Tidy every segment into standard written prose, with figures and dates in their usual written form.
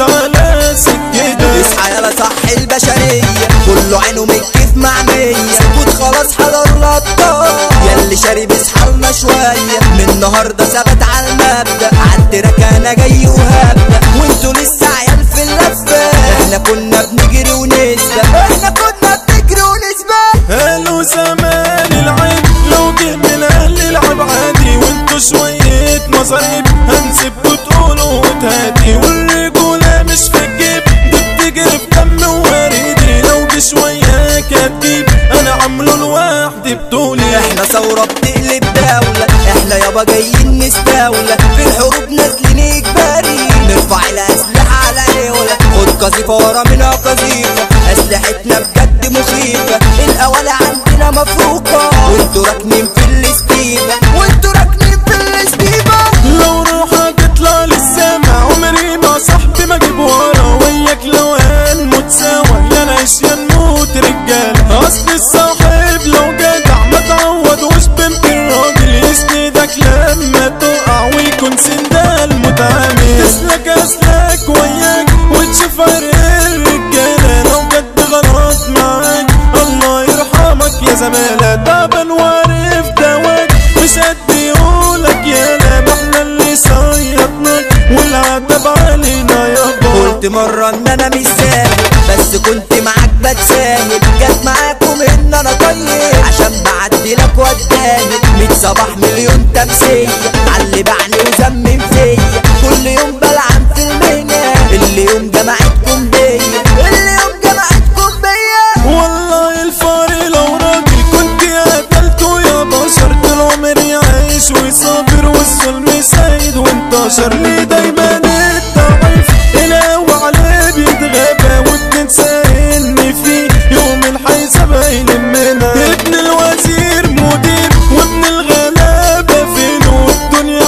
على سكتك. اصحى يلا صح البشرية كله عينه من الكيف معمية، سكوت خلاص حضر الابطال ياللي شارب اصحالنا شوية. من النهاردة ثبت على المبدأ عالتراك انا جاي وهبدأ، وانتوا لسه عيال في اللفة. احنا كنا بنجري ونسبة، احنا كنا بنجري ونسبة. قالوا زمان العيب لو جه من اهل العب عادي، وانتوا شوية مصاريب هنسيبكوا تقولوا وتهاتي. والرجولة مش في الجيب دي بتجري في دم ووردي، لو جه شوية كتجيب انا عامله لوحدي بطولي. احنا ثورة بتقلب دولة، احنا يابا جايين نستولى في الحروب نازلين اجباري، نرفع الاسلحة على عيولة. خد قذيفة ورا منها قذيفة، اسلحتنا بجد مخيفة، الاوالي عندنا مفروقة وانتوا راكنين في الاستيبة، وانتوا راكنين في الاستيبة. لو روحك تطلع للسما عمري ما صاحبي ما اجيب ورا، وياك لو هنموت سوا يا نعيش يا نموت رجالة. اصل الصاحب لو جدع ما تعوضوش بنت الراجل، يسندك لما تقع ويكون سندال متعامل. تسلك اسلك وياك وتشوف عرق الرجالة، لو جد غلط معاك الله يرحمك يا زمالة. تعبان وعارف دواك مش قد يقولك يالا، ما احنا اللي صيطناك والعتب علينا يابا. قلت مرة ان انا مش ساهل بس كنت معاك بتساهل، جت معاكم ان انا طيب عشان بعدلك واتجاهل. 100 صباح مليون تمثيل عاللي بعني وزمم فيا، كل يوم بلعن في المهنة اللي يوم جمعتكم بيا، اللي يوم جمعتكم بيا. والله الفار لو راجل كنت قتلته يا بشر، طول عمري عايش وصابر والظلم سايد وانتشر. ليه دايما الضعيف القوي عليه بيتغابى، وبننسى ان في يوم الحيسبة يلمنا. ابن الوزير مدير وابن الغلابة فينه، والدنيا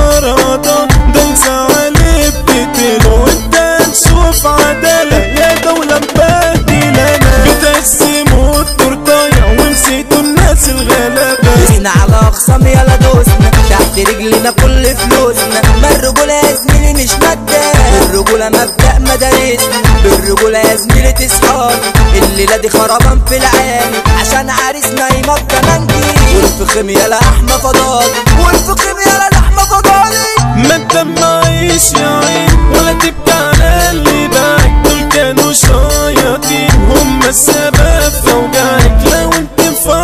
مفرطة دايسة عليه بتقتله. انت نشوف عدالة يا دولة مبهدلنا، بتقسموا التورتاية ونسيتوا الناس الغلابة. جينا على اخصام يلا دوسنا تحت رجلنا كل فلوسنا، ما الرجولة يا زميلي مش مادة، الرجولة مبدأ مدارسنا. بالرجولة يا زميلي تصحالي الليلة دي خربان في العالي، عشان عريسنا يمكن منجي. والفخم يلا احمى فضالي، والفخم يلا احمى فضالي. ما انت معيش يا عين ولا تبكي على اللي باعك، دول كانوا شياطين هم السبب في وجعك. لو انت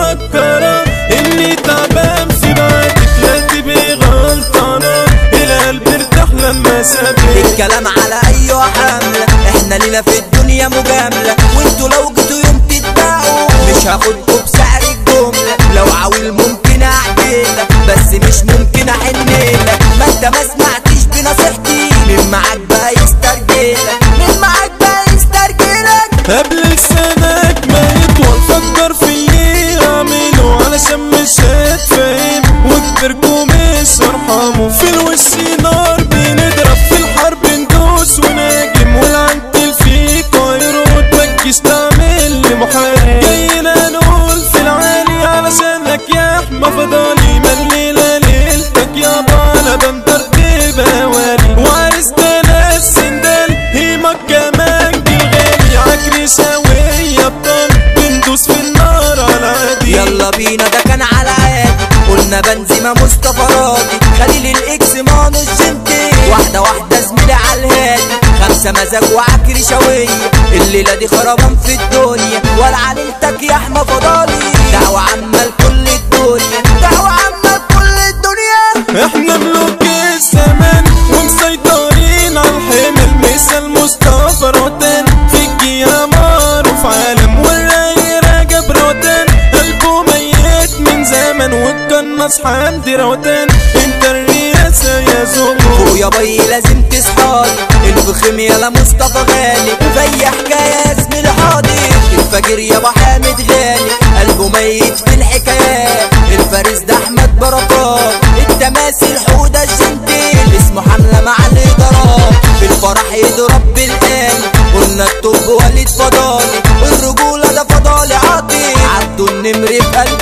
مفكرة اني تعبان في بعدك لا تبقي غلطانة، القلب ارتاح لما سابك. الكلام على ايوه حملة، احنا لينا في الدنيا مجاملة، وانتوا لو جيتوا يوم تتباعوا مش هاخدكوا بسعر الجملة. لو عاوز ممكن اعدلك بس مش ممكن احنلك، ما انت ما سمعتش بنصيحتي. مين معاك بقى يسترجلك، مين معاك بقى يسترجلك. قبل لسانك ما يطول فكر في اللي اعمله، علشان مش هتفهم وكبركوا مش ارحموا. في الوش نار بنضرب في الحرب ندوس وناجم، والعنتل في كايرو متجيش تعمل لي محارب. جاينا نقول في العالي علشانك يا احمى فضالي، ما الليلة ليلتك يابا انا بمترتب اوالي. وعرسنا ناس سندال هيمك كمان الغالي، عكري شاوية بطن بندوس في النار على عادي. يلا بينا ده كان على عادي، قلنا بنزيمة مصطفى راضي، خليل الاكس مانو الجنتي، واحدة واحدة زميلي على الهادي. 5 مزاج وعكري شوية، الليلة دي خربان في الدنيا، ولا عليلتك يا احمى فضالي. دعوة عامة لكل الدنيا، دعوة عامة لكل الدنيا. احنا ملوك الزمان ومسيطرين على الحمل، مثل مصطفى روتان فيك يا معروف عالم. والراي راجب روتان قلبه ميت من زمن، والقناص حمدي روتان انت الرئاسة يا زمر. فوق يا بي لازم تصحالي، الفخم يلا مصطفى غالي، زي حكاية اسمي الحاضي. الفجر يابا حامد غالي قلبه ميت في الحكايات، الفارس ده احمد بركات، التماثيل حودة الجنتيل اسمه حملة مع الادارات. في الفرح يضرب بالآلي، قلنا الطب وليد فضالي، الرجولة ده فضالي عاطي، عبده النمر في قلب